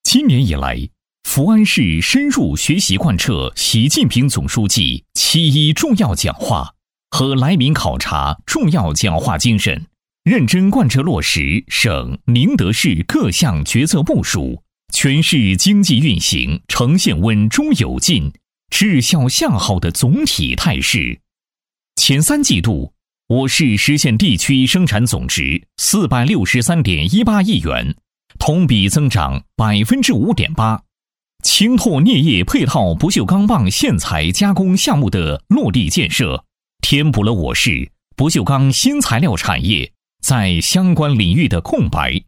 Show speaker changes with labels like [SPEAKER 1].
[SPEAKER 1] 今年以来，福安市深入学习贯彻习近平总书记7·1重要讲话和来民考察重要讲话精神，认真贯彻落实省、宁德市各项决策部署，全市经济运行呈现稳中有进、质效向好的总体态势。前3季度，我市实现地区生产总值463.18亿元，同比增长5.8%。青拓镍业配套不锈钢棒线材加工项目的落地建设，填补了我市不锈钢新材料产业在相关领域的空白，